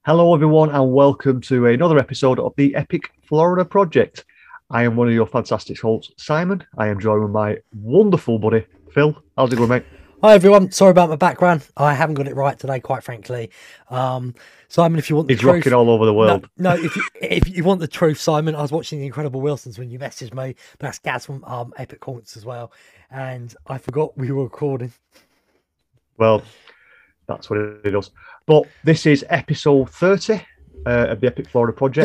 Hello, everyone, and welcome to another episode of the Epic Florida Project. I am one of your fantastic hosts, Simon. I am joined with my wonderful buddy, Phil. How's it going, mate? Hi everyone. Sorry about my background. I haven't got it right today, quite frankly. Simon, if you want the He's truth, rocking all over the world. No. If you want the truth, Simon, I was watching The Incredible Wilsons when you messaged me. That's Gaz from Epic Haunts as well, and I forgot we were recording. Well, that's what it does. But this is episode 30 of the Epic Florida Project.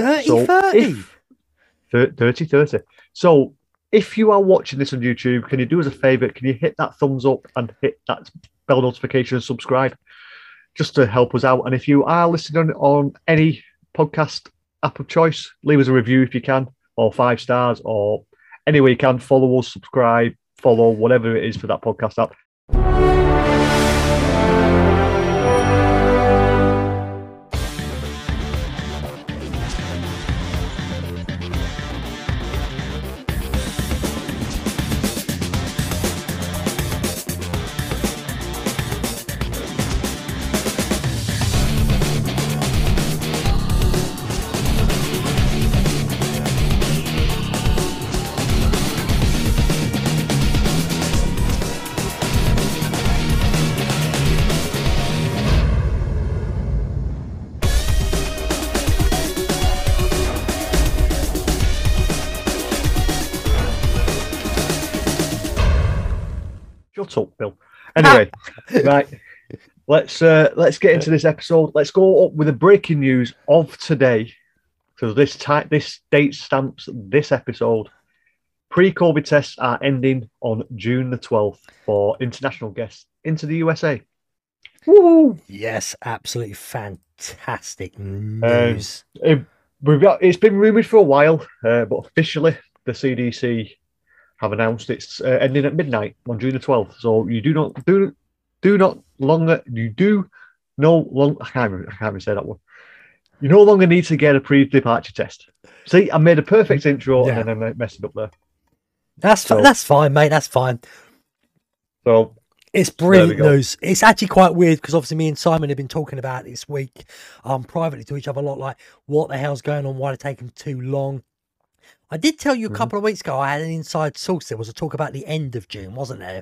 30. So if you are watching this on YouTube, can you do us a favour? Can you hit that thumbs up and hit that bell notification and subscribe just to help us out? And if you are listening on any podcast app of choice, leave us a review if you can, or 5 stars, or any way you can. Follow us, subscribe, follow, whatever it is for that podcast app. Shut up, Bill. Anyway, right. Let's get into this episode. Let's go up with the breaking news of today. So this date stamps this episode. Pre-COVID tests are ending on June the 12th for international guests into the USA. Woo! Yes, absolutely fantastic news. It's been rumoured for a while, but officially the CDC have announced it's ending at midnight on June the 12th. So you I can't even say that one. You no longer need to get a pre-departure test. See, I made a perfect intro and then I messed it up there. That's fine, mate. That's fine. So it's brilliant news. It's actually quite weird because obviously me and Simon have been talking about it this week privately to each other a lot, like what the hell's going on, why they're taking too long. I did tell you a couple of weeks ago I had an inside source. There was a talk about the end of June, wasn't there?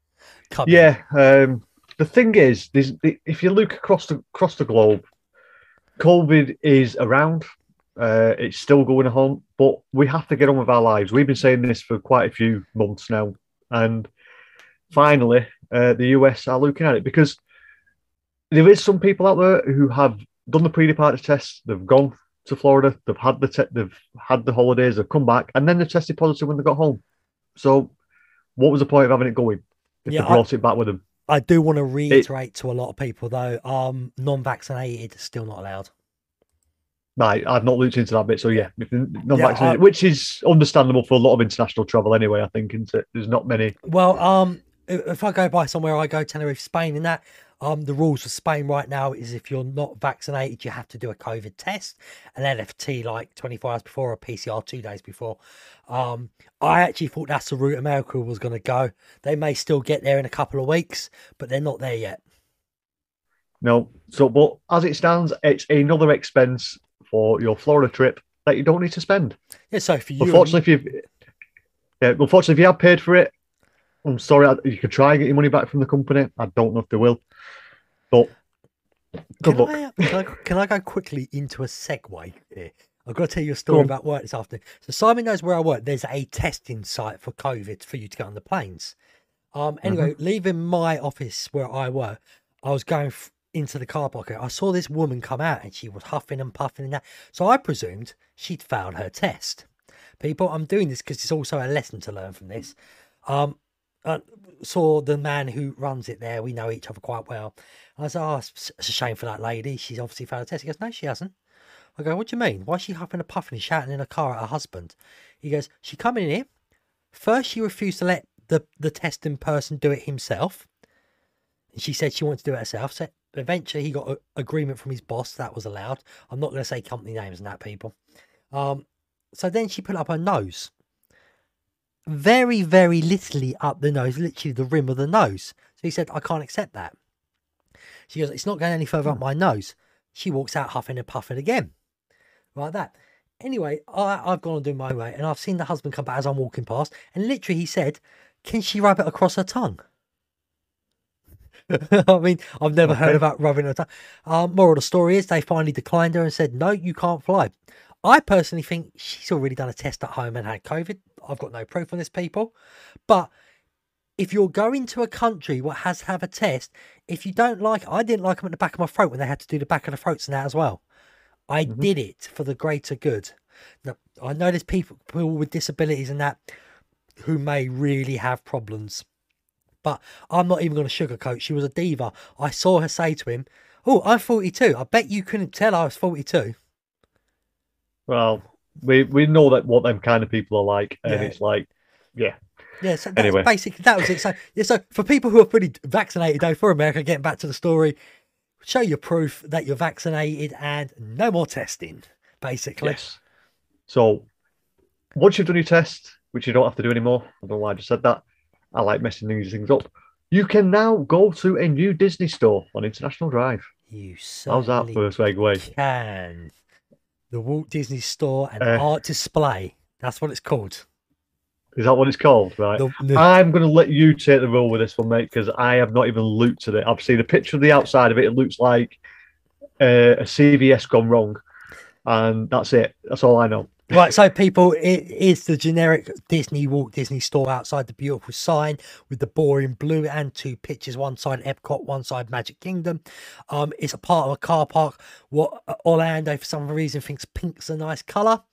The thing is, if you look across the globe, COVID is around. It's still going on, but we have to get on with our lives. We've been saying this for quite a few months now, and finally, the US are looking at it because there is some people out there who have done the pre-departure tests. They've gone to Florida. They've had the holidays. They've come back, and then they tested positive when they got home. So, what was the point of having it going if they brought it back with them? I do want to reiterate to a lot of people though, non-vaccinated is still not allowed. Right, I've not looked into that bit, so non-vaccinated, which is understandable for a lot of international travel anyway. I think, isn't it? There's not many. Well, if I go by somewhere, I go Tenerife, Spain, and that. The rules for Spain right now is if you're not vaccinated, you have to do a COVID test, an LFT like 24 hours before, or a PCR 2 days before. I actually thought that's the route America was going to go. They may still get there in a couple of weeks, but they're not there yet. No. So, but as it stands, it's another expense for your Florida trip that you don't need to spend. Yeah. So for you, unfortunately, if you have paid for it, I'm sorry. You could try and get your money back from the company. I don't know if they will. But good luck. Can I go quickly into a segue here? I've got to tell you a story about work this afternoon. So Simon knows where I work. There's a testing site for COVID for you to get on the planes. Anyway, leaving my office where I work, I was going into the car park. I saw this woman come out and she was huffing and puffing and that. So I presumed she'd failed her test. People, I'm doing this because it's also a lesson to learn from this. Saw the man who runs it there. We know each other quite well. And I said, oh, it's a shame for that lady. She's obviously failed a test. He goes, no, she hasn't. I go, what do you mean? Why is she huffing and puffing and shouting in a car at her husband? He goes, she come in here. First, she refused to let the testing person do it himself. And she said she wanted to do it herself. So eventually, he got an agreement from his boss that was allowed. I'm not going to say company names and that, people. So then she put up her nose. Very, very littly up the nose, literally the rim of the nose. So he said, I can't accept that. She goes, it's not going any further up my nose. She walks out huffing and puffing again. Like that. Anyway, I've gone and doing my way, and I've seen the husband come back as I'm walking past, and literally he said, "Can she rub it across her tongue?" I mean, I've never heard about rubbing her tongue. Moral of the story is they finally declined her and said, "No, you can't fly." I personally think she's already done a test at home and had COVID. I've got no proof on this, people. But if you're going to a country what has to have a test, if you don't like, I didn't like them at the back of my throat when they had to do the back of the throats and that as well. I did it for the greater good. Now, I know there's people with disabilities and that who may really have problems, but I'm not even going to sugarcoat. She was a diva. I saw her say to him, "Oh, I'm 42. I bet you couldn't tell I was 42. Well, we know that what them kind of people are like, and Yeah. it's like, yeah. Yeah, so that's Anyway. basically, that was it. So, yeah, so for people who are fully vaccinated, though, for America, getting back to the story, show your proof that you're vaccinated and no more testing, basically. Yes. So once you've done your test, which you don't have to do anymore, I don't know why I just said that. I like messing these things up. You can now go to a new Disney store on International Drive. You How's that certainly first segue? can. The Walt Disney Store and Uh, Art Display. That's what it's called. Is that what it's called? Right. The- I'm going to let you take the role with this one, mate, because I have not even looked at it. I've seen a picture of the outside of it. It looks like a CVS gone wrong. And that's it. That's all I know. Right, so people, it is the generic Disney Walt Disney Store outside the beautiful sign with the boring blue and two pictures, one side Epcot, one side Magic Kingdom. It's a part of a car park. What Orlando, for some reason, thinks pink's a nice colour.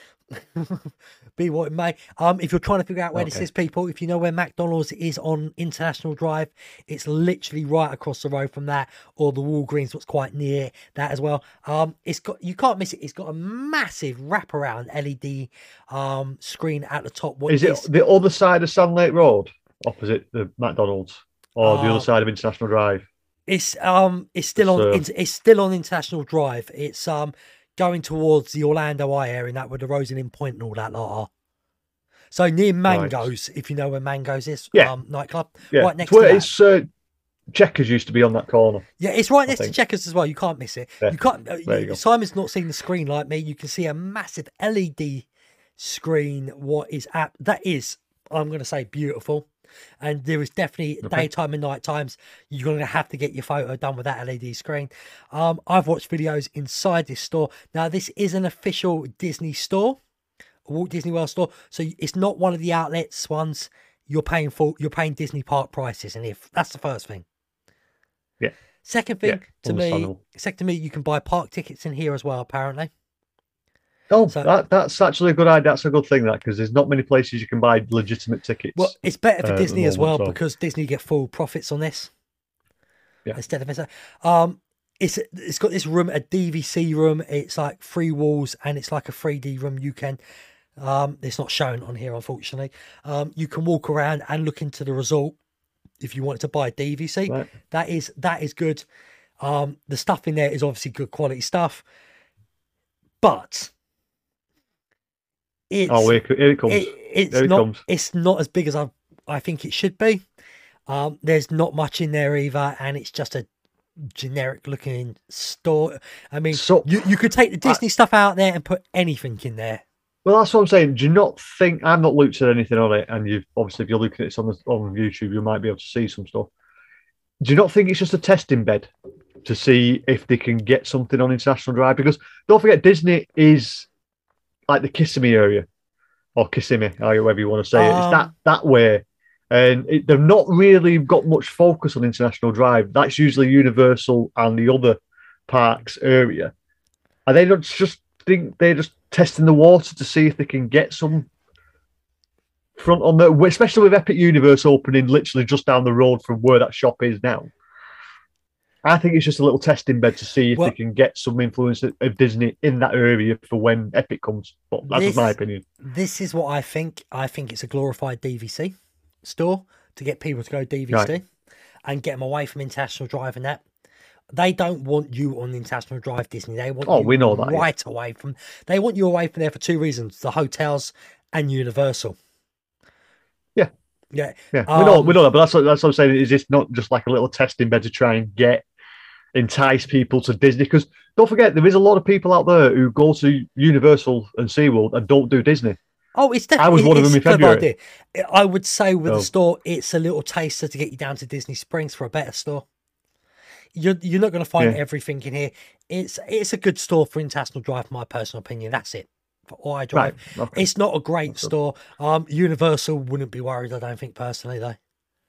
Be what it may. If you're trying to figure out where this is, people, if you know where McDonald's is on International Drive, it's literally right across the road from that, or the Walgreens, what's quite near that as well. It's got, you can't miss it. It's got a massive wraparound LED screen at the top. What Is it the other side of Sand Lake Road, opposite the McDonald's, or the other side of International Drive? It's still on. It's still on International Drive. It's going towards the Orlando Eye area, and that where the Rosalind Point and all that lot are. So near Mango's, if you know where Mango's is, nightclub, right next to that. It's Checkers used to be on that corner. Yeah, it's right next to Checkers as well. You can't miss it. Yeah. You can't. There you go. Simon's not seen the screen like me. You can see a massive LED screen. What is that is, I'm going to say, beautiful. And there is definitely daytime and night times. You're going to have to get your photo done with that LED screen. I've watched videos inside this store. Now, this is an official Disney store, a Walt Disney World store. So it's not one of the outlets ones. You're paying Disney park prices, and if that's the first thing. Yeah. Second thing to me, you can buy park tickets in here as well. Apparently. Oh, so, that's actually a good idea. That's a good thing, that, because there's not many places you can buy legitimate tickets. Well, it's better for Disney as well, because Disney get full profits on this. Yeah. Instead of it's got this room, a DVC room. It's like 3 walls, and it's like a 3D room. You can, it's not shown on here, unfortunately. You can walk around and look into the resort if you wanted to buy a DVC. Right. That is good. The stuff in there is obviously good quality stuff, but. Here it comes. It's not as big as I think it should be. There's not much in there either, and it's just a generic looking store. I mean, you could take the Disney stuff out there and put anything in there. Well, that's what I'm saying. Do you not think, I've not looked at anything on it, and you've obviously, if you're looking at it on YouTube, you might be able to see some stuff. Do you not think it's just a testing bed to see if they can get something on International Drive? Because don't forget, Disney is like the Kissimmee area, or Kissimmee, however you want to say it. It's that way. And they've not really got much focus on International Drive. That's usually Universal and the other parks area. And they don't just think they're just testing the water to see if they can get some front on the, especially with Epic Universe opening literally just down the road from where that shop is now. I think it's just a little testing bed to see if they can get some influence of Disney in that area for when Epic comes. But that's just my opinion. This is what I think. I think it's a glorified DVC store to get people to go DVC and get them away from International Drive and that. They don't want you on International Drive, Disney. They want you we know that, right away from. They want you away from there for 2 reasons: the hotels and Universal. Yeah. We know that, but that's what I'm saying. Is this not just like a little testing bed to try and get entice people to Disney. Because don't forget, there is a lot of people out there who go to Universal and SeaWorld and don't do Disney. Oh, it's I was definitely one of them it's in a clever February. idea. I would say with the So, store, it's a little taster to get you down to Disney Springs for a better store. You're not going to find yeah, everything in here. It's a good store for International Drive, my personal opinion. That's it. For all I right. drive, Okay. it's not a great That's good. store. Universal wouldn't be worried. I don't think personally though.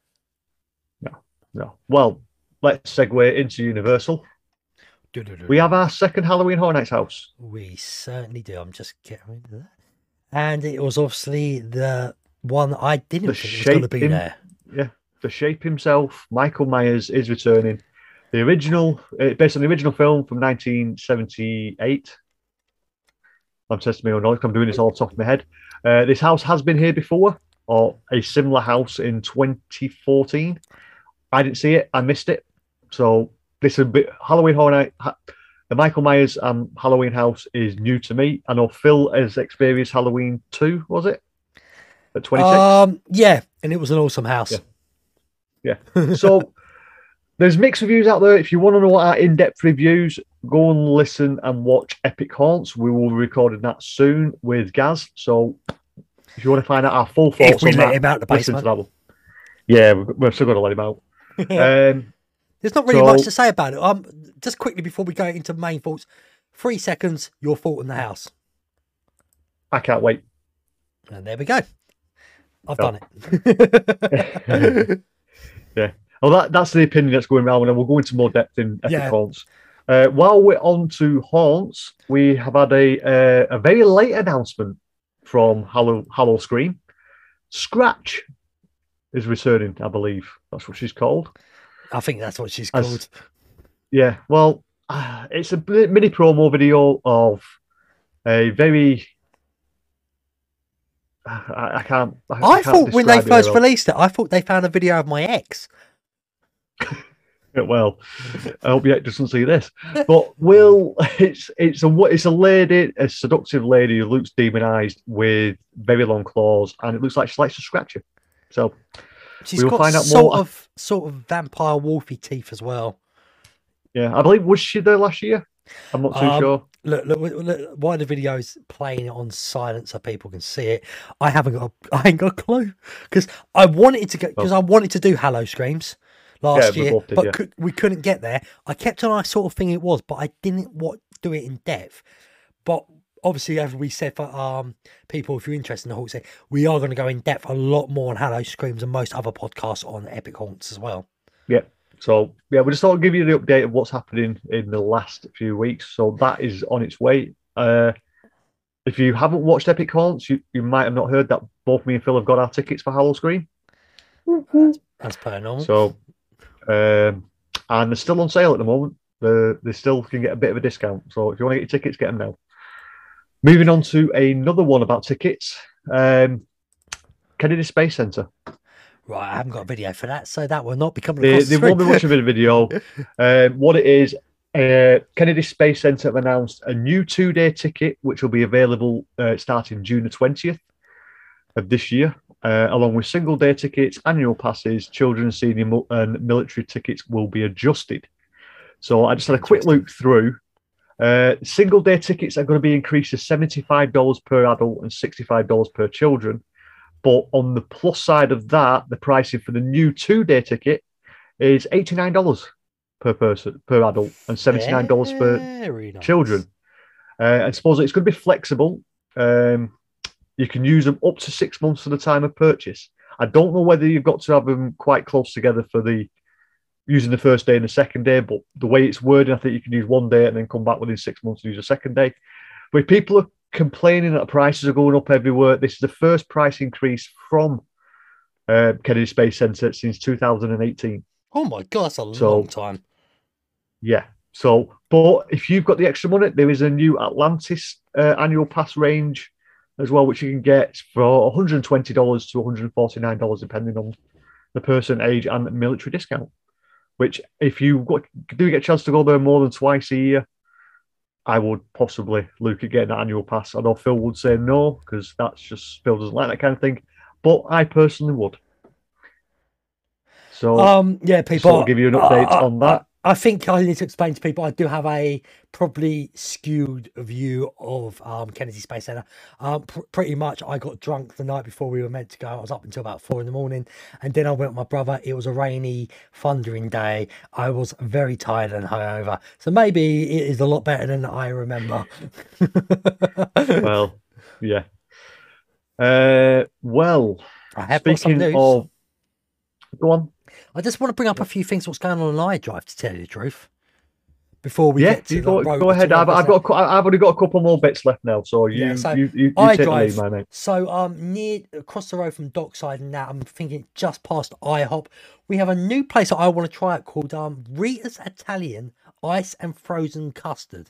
No, no. Well, let's segue into Universal. We have our second Halloween Horror Nights house. We certainly do. I'm just getting into that. And it was obviously the one I didn't think was going to be there. Yeah, the Shape himself, Michael Myers, is returning. The original, based on the original film from 1978. I'm testing my own knowledge. I'm doing this all off the top of my head. This house has been here before, or a similar house in 2014. I didn't see it. I missed it. So this is a bit Halloween Horror Night. The Michael Myers Halloween house is new to me. I know Phil has experienced Halloween 2, was it? At 26? Yeah, and it was an awesome house. Yeah. So there's mixed reviews out there. If you want to know our in-depth reviews, go and listen and watch Epic Haunts. We will be recording that soon with Gaz. So if you want to find out our full thoughts If we on let that, him out the listen to basement. that one. Yeah, we're still going to let him out. There's not really much to say about it. Just quickly before we go into main thoughts, 3 seconds, your fault in the house. I can't wait. And there we go. I've done it. Yeah. Well, that's the opinion that's going around, and we'll go into more depth in Epic Yeah. Haunts. While we're on to Haunts, we have had a very late announcement from Hallow Scream. Scratch is returning, I believe. That's what she's called. I think that's what she's called. Yeah, well, it's a mini promo video of a very... I thought when they first released it, I thought they found a video of my ex. Well, I hope Yet doesn't see this. But it's a lady, a seductive lady who looks demonized with very long claws, and it looks like she likes to scratch you. So she's got find out sort of vampire wolfy teeth as well. Yeah, I believe was she there last year? I'm not too sure. Look, why the video's playing it on silent so people can see it. I ain't got a clue because I wanted to do Hallow Screams last year, but we couldn't get there. I kept on I sort of thing it was, but I didn't do it in depth. But obviously, as we said for people, if you're interested in the Haunts, we are going to go in depth a lot more on Hallow Screams and most other podcasts on Epic Haunts as well. Yeah. So, yeah, we just thought I'd give you the update of what's happening in the last few weeks. So that is on its way. If you haven't watched Epic Haunts, you might have not heard that both me and Phil have got our tickets for Hallow Scream. That's paranormal. So, and they're still on sale at the moment. They still can get a bit of a discount. So if you want to get your tickets, get them now. Moving on to another one about tickets. Kennedy Space Center. Right, I haven't got a video for that, so that will not be coming across the screen. They won't be watching a video. What it is, Kennedy Space Center have announced a new 2-day ticket, which will be available starting June the 20th of this year, along with single-day tickets, annual passes, children's, senior, and military tickets will be adjusted. So I just had a quick look through. Single-day tickets are going to be increased to $75 per adult and $65 per children. But on the plus side of that, the pricing for the new 2-day ticket is $89 per person, per adult, and $79 for children. And suppose it's going to be flexible. You can use them up to 6 months from the time of purchase. I don't know whether you've got to have them quite close together for using the first day and the second day, but the way it's worded, I think you can use 1 day and then come back within 6 months to use a second day. But if people are complaining that prices are going up everywhere, this is the first price increase from Kennedy Space Center since 2018. Oh my God, that's a long time. Yeah. So, but if you've got the extra money, there is a new Atlantis annual pass range as well, which you can get for $120 to $149, depending on the person, age, and military discount. Which, if you do get a chance to go there more than twice a year, I would possibly look at getting that annual pass. I know Phil would say no, because that's just Phil doesn't like that kind of thing. But I personally would. So, yeah, people. I'll give you an update on that. I think I need to explain to people I do have a probably skewed view of Kennedy Space Center. Pretty much, I got drunk the night before we were meant to go. I was up until about 4 a.m, and then I went with my brother. It was a rainy, thundering day. I was very tired and hungover, so maybe it is a lot better than I remember. Well, yeah. Well, I have got some speaking news. of, go on. I just want to bring up a few things. What's going on iDrive, to tell you the truth, before we Yeah, get to you the go, road go ahead. to I've only got a couple more bits left now, so Yeah, so you take the lead, iDrive. my mate. So near across the road from Dockside and that, I'm thinking just past IHOP, we have a new place that I want to try it called Rita's Italian Ice and Frozen Custard.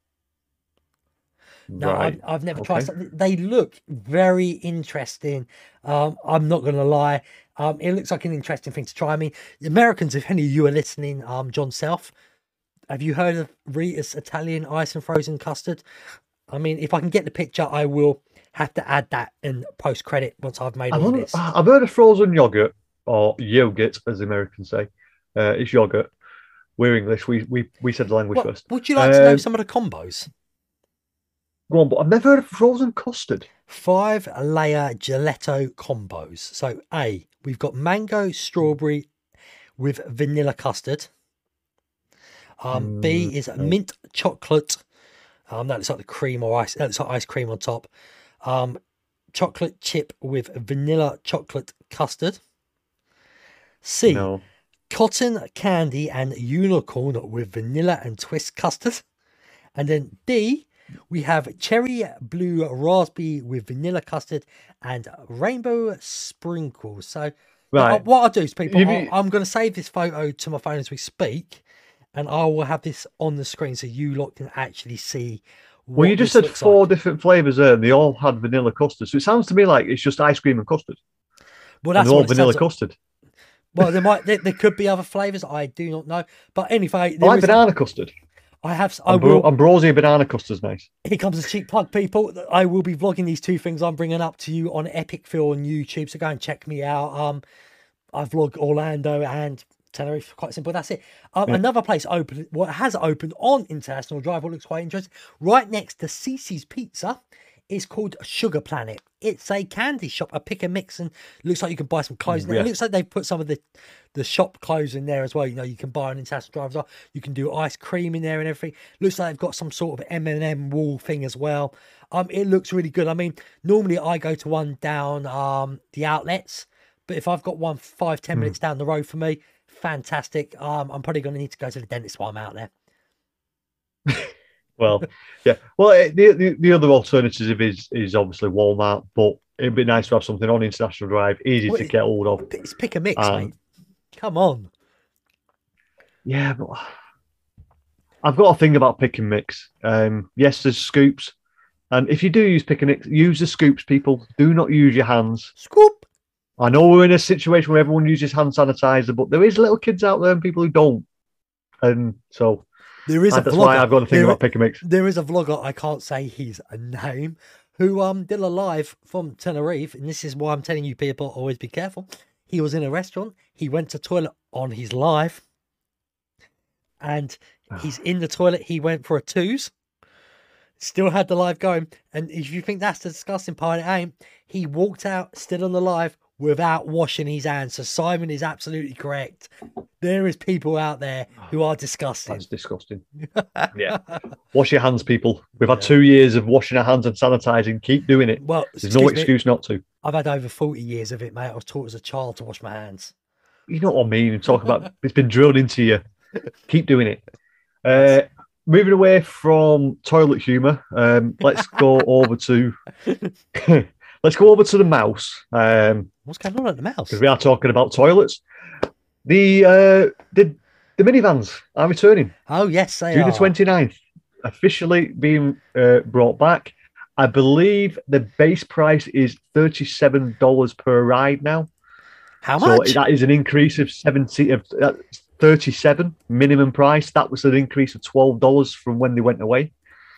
No, Right. I've never Okay. tried something. They look very interesting. I'm not going to lie. It looks like an interesting thing to try. I mean, Americans, if any of you are listening, John Self, have you heard of Rita's Italian Ice and Frozen Custard? I mean, if I can get the picture, I will have to add that in post credit once I've made all this. I've heard of frozen yogurt, or yogurt, as the Americans say. It's yogurt. We're English. We said the language What, first. would you like to know some of the combos? Go on, but I've never heard of frozen custard. 5-layer gelato combos. So A, we've got mango strawberry with vanilla custard. B is mint chocolate. That looks like the cream or ice. That looks like ice cream on top. Chocolate chip with vanilla chocolate custard. C, No. cotton candy and unicorn with vanilla and twist custard. And then D, we have cherry blue raspberry with vanilla custard and rainbow sprinkles. So Right. what I'll do is, people, You mean- I'm going to save this photo to my phone as we speak, and I will have this on the screen so you lot can actually see. Well, you just said four different flavors there, and they all had vanilla custard. So it sounds to me like it's just ice cream and custard. Well, And that's they're all what it vanilla sounds like. custard. Well, there could be other flavors. I do not know. But anyway, I like banana custard. I will. Ambrosia banana custard's nice. Here comes a cheap plug, people. I will be vlogging these two things I'm bringing up to you on Epic Phil on YouTube, so go and check me out. I vlog Orlando and Tenerife, quite simple. That's it. Another place open, what has opened on International Drive, what looks quite interesting, right next to Cece's Pizza, is called Sugar Planet. It's a candy shop, a pick and mix, and looks like you can buy some clothes in there. Yeah. It looks like they've put some of the shop clothes in there as well. You know, you can buy on International Drive as well. You can do ice cream in there and everything. Looks like they've got some sort of M&M wall thing as well. It looks really good. I mean, normally I go to one down the outlets, but if I've got one 5-10 minutes down the road for me, fantastic. I'm probably going to need to go to the dentist while I'm out there. Well, yeah. Well, the other alternative is obviously Walmart, but it'd be nice to have something on International Drive, easy Well, to get hold of. It's pick a mix, mate. Come on. Yeah, but I've got a thing about pick and mix. Yes, there's scoops, and if you do use pick and mix, use the scoops. People, do not use your hands. Scoop. I know we're in a situation where everyone uses hand sanitizer, but there is little kids out there and people who don't, and so There is a that's vlogger. why I've got to think about pick and mix. There is a vlogger, I can't say his name, who did a live from Tenerife, and this is why I'm telling you people, always be careful. He was in a restaurant, he went to toilet on his live, and he's in the toilet, he went for a twos, still had the live going, and if you think that's the disgusting part, it ain't. He walked out, still on the live, without washing his hands. So Simon is absolutely correct. There is people out there who are disgusting. That's disgusting. Yeah. Wash your hands, people. We've had 2 years of washing our hands and sanitizing. Keep doing it. Well, there's no excuse not to. I've had over 40 years of it, mate. I was taught as a child to wash my hands. You know what I mean? Talk about it's been drilled into you. Keep doing it. Moving away from toilet humour, let's go over to the mouse. What's going on at the mouse? Because we are talking about toilets. The minivans are returning. Oh yes, they June are. the 29th, officially being brought back. I believe the base price is $37 per ride now. How much? So that is an increase of 37 minimum price. That was an increase of $12 from when they went away.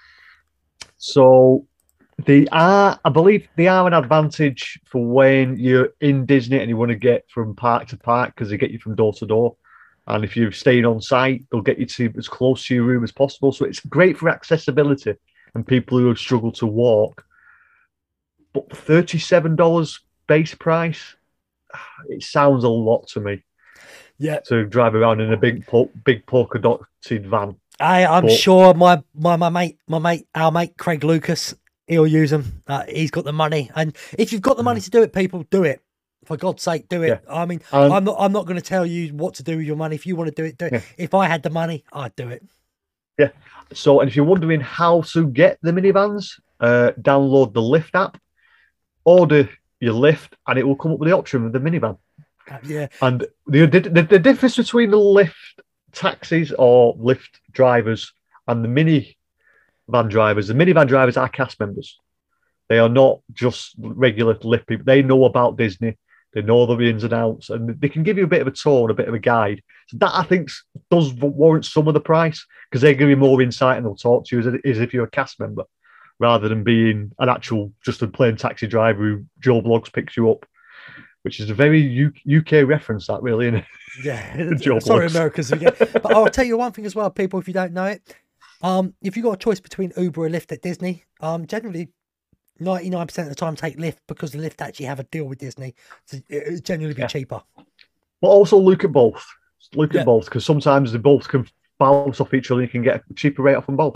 So I believe they are an advantage for when you're in Disney and you want to get from park to park because they get you from door to door. And if you're staying on site, they'll get you to as close to your room as possible. So it's great for accessibility and people who struggle to walk. But $37 base price, it sounds a lot to me. Yeah, to drive around in a big polka dotted van. I'm sure our mate Craig Lucas, he'll use them. He's got the money, and if you've got the money to do it, people do it. For God's sake, do it. Yeah. I mean, I'm not going to tell you what to do with your money. If you want to do it, do it. Yeah. If I had the money, I'd do it. Yeah. So, and if you're wondering how to get the minivans, download the Lyft app, order your Lyft, and it will come up with the option of the minivan. Yeah. And the difference between the Lyft taxis or Lyft drivers and the minivan drivers are cast members. They are not just regular Lyft people. They know about Disney. They know the ins and outs, and they can give you a bit of a tour and a bit of a guide. So that, I think, does warrant some of the price, because they give you more insight and they'll talk to you as if you're a cast member, rather than being an actual, just a plain taxi driver who Joe Blogs picks you up, which is a very UK reference, that really, isn't it? Yeah. Sorry, Americans again. But I'll tell you one thing as well, people, if you don't know it. If you've got a choice between Uber or Lyft at Disney, generally 99% of the time take Lyft, because the Lyft actually have a deal with Disney. So it'll generally be cheaper. But also look at both. Look at both, because sometimes they both can bounce off each other and you can get a cheaper rate off them both.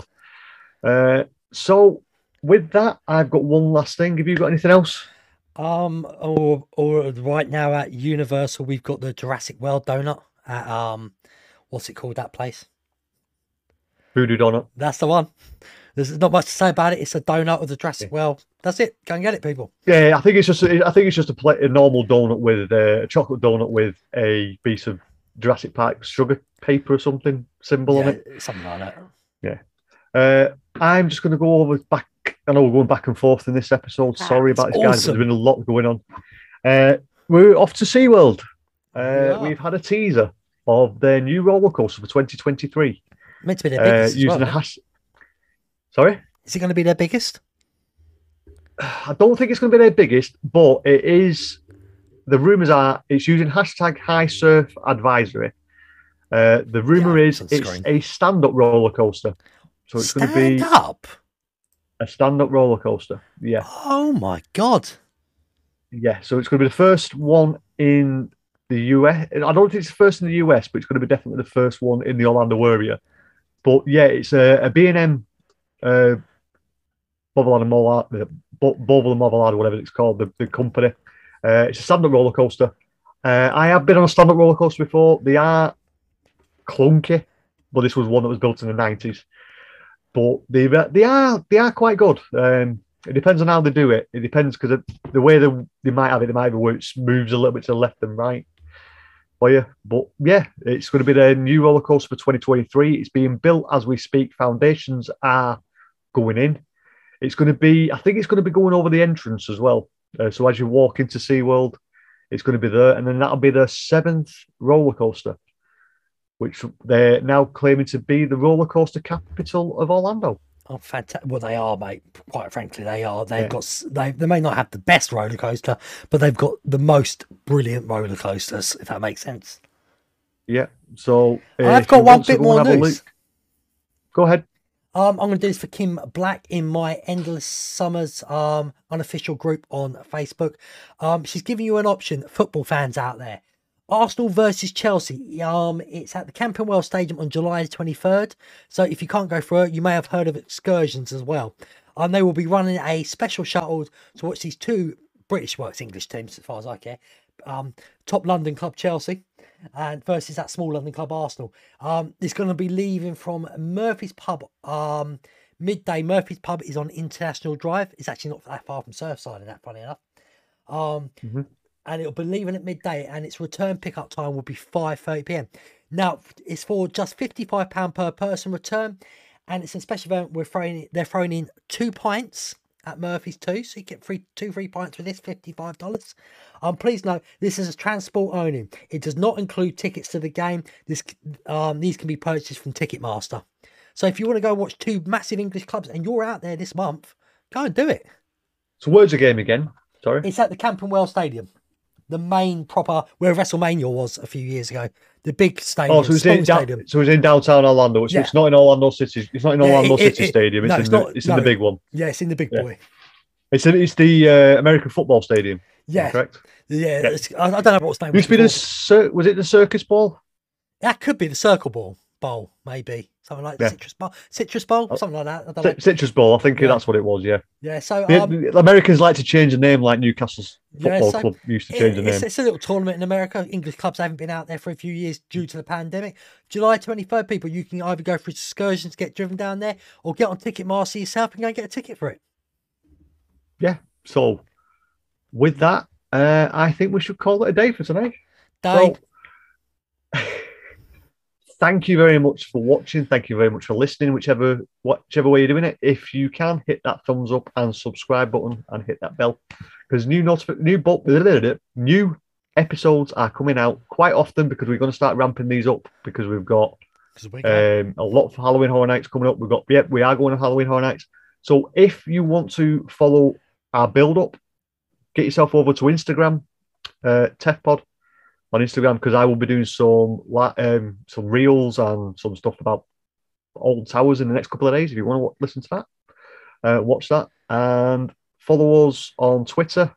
So with that, I've got one last thing. Have you got anything else? Or right now at Universal, we've got the Jurassic World donut at what's it called, that place? Voodoo Donut. That's the one. There's not much to say about it. It's a donut of the Jurassic World. That's it. Go and get it, people. Yeah, I think it's just a normal donut with a chocolate donut with a piece of Jurassic Park sugar paper or something symbol on it. Something like that. Yeah. I'm just going to go over back. I know we're going back and forth in this episode. Sorry about this, guys, but there's been a lot going on. We're off to SeaWorld. We've had a teaser of their new roller coaster for 2023. Meant to be their biggest. Using a hash. Sorry? Is it going to be their biggest? I don't think it's going to be their biggest, but it is. The rumours are it's using hashtag High Surf Advisory. The rumour is it's a stand-up roller coaster. So it's going to be a stand-up roller coaster. Yeah. Oh my God. Yeah. So it's going to be the first one in the US. I don't think it's the first in the US, but it's going to be definitely the first one in the Orlando area. But yeah, it's a B&M Bovel and Movelard, whatever it's called, the company. It's a stand-up roller coaster. I have been on a stand-up roller coaster before. They are clunky, but this was one that was built in the 90s. But they are quite good. It depends on how they do it. It depends, because the way they might have it, where it moves a little bit to the left and right for you. But yeah, it's going to be the new roller coaster for 2023. It's being built as we speak. Foundations are going in. It's going to be, I think it's going to be going over the entrance as well. So as you walk into SeaWorld, it's going to be there. And then that'll be the 7th roller coaster, which they're now claiming to be the roller coaster capital of Orlando. Oh, fantastic! Well, they are, mate. Quite frankly, they are. They may not have the best roller coaster, but they've got the most brilliant roller coasters, if that makes sense. Yeah. So I've got one bit more news. Go ahead. I'm going to do this for Kim Black in my Endless Summers unofficial group on Facebook. She's giving you an option, football fans out there. Arsenal versus Chelsea. It's at the Camping World Stadium on July 23rd. So if you can't go through it, you may have heard of excursions as well. They will be running a special shuttle to watch these two British, well, it's English teams as far as I care. Top London club Chelsea and versus that small London club Arsenal. It's going to be leaving from Murphy's Pub midday. Murphy's Pub is on International Drive. It's actually not that far from Surfside, and that, funny enough. And it'll be leaving at midday, and its return pickup time will be 5:30 p.m. Now, it's for just £55 per person return, and it's a special event. They're throwing in 2 pints at Murphy's too, so you get two free pints with this, $55. Please note, this is a transport only. It does not include tickets to the game. These can be purchased from Ticketmaster. So if you want to go watch two massive English clubs and you're out there this month, go and do it. So where's the game again? Sorry? It's at the Camping World Stadium. The main proper, where WrestleMania was a few years ago. The big stadium. Oh, so Stadium. so it's in downtown Orlando. So Yeah. it's not in Orlando City. It's not in Orlando City Stadium. It's no, in it's the not. it's No. in the big one. Yeah, it's in the big boy. It's the American Football Stadium. Yeah, correct. Yeah, I don't know what's name. Used to be was it the Circus Bowl? That could be the Circle Bowl, maybe something like the Citrus Bowl, something like that. I don't know. Citrus Bowl. I think that's what it was. Yeah. Yeah. So the Americans like to change the name, like Newcastle's football club used to change the name. It's a little tournament in America. English clubs haven't been out there for a few years due to the pandemic. July 23rd, people, you can either go for excursions, get driven down there, or get on Ticketmaster yourself and go and get a ticket for it. Yeah. So with that, I think we should call it a day for tonight. So, thank you very much for watching. Thank you very much for listening, whichever way you're doing it. If you can, hit that thumbs up and subscribe button and hit that bell, because new episodes are coming out quite often, because we're going to start ramping these up, because we've got a lot of Halloween Horror Nights coming up. We are going to Halloween Horror Nights. So if you want to follow our build up, get yourself over to Instagram, TEFPod on Instagram, because I will be doing some reels and some stuff about old towers in the next couple of days. If you want to listen to that, watch that, and follow us on Twitter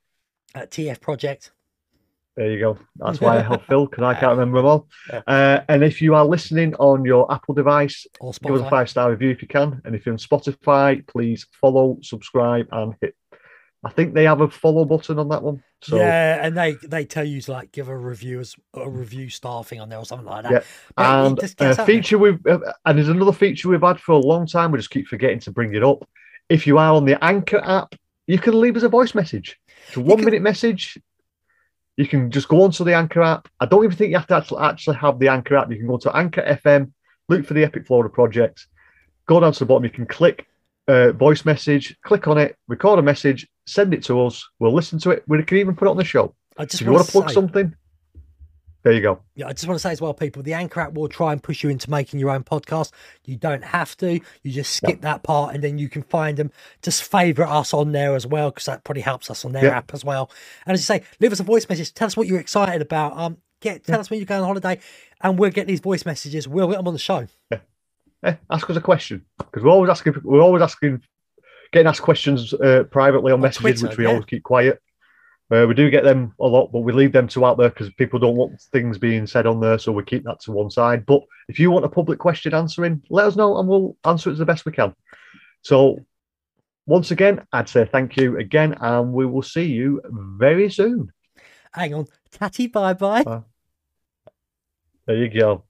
at TF Project. There you go. That's why I help Phil, because I can't remember them all. And if you are listening on your Apple device, give us a 5-star review if you can. And if you're on Spotify, please follow, subscribe, and hit. I think they have a follow button on that one. So yeah, and they tell you to give a review star thing on there or something like that. Yeah, and a feature and there's another feature we've had for a long time. We just keep forgetting to bring it up. If you are on the Anchor app, you can leave us a voice message. It's a 1-minute message. You can just go onto the Anchor app. I don't even think you have to actually have the Anchor app. You can go to Anchor FM, look for the Epic Florida Project, go down to the bottom. You can click voice message, click on it, record a message, send it to us. We'll listen to it. We can even put it on the show. If you want to plug something, there you go. Yeah, I just want to say as well, people, the Anchor app will try and push you into making your own podcast. You don't have to. You just skip that part, and then you can find them. Just favourite us on there as well, because that probably helps us on their app as well. And as you say, leave us a voice message. Tell us what you're excited about. Tell us when you're going on holiday, and we'll get these voice messages. We'll get them on the show. Yeah. Ask us a question, because we're always asking, getting asked questions privately on messages, Twitter, which we always keep quiet. We do get them a lot, but we leave them out there because people don't want things being said on there, so we keep that to one side. But if you want a public question answering, let us know and we'll answer it as the best we can. So once again, I'd say thank you again, and we will see you very soon. Hang on. Tatty, bye-bye. There you go.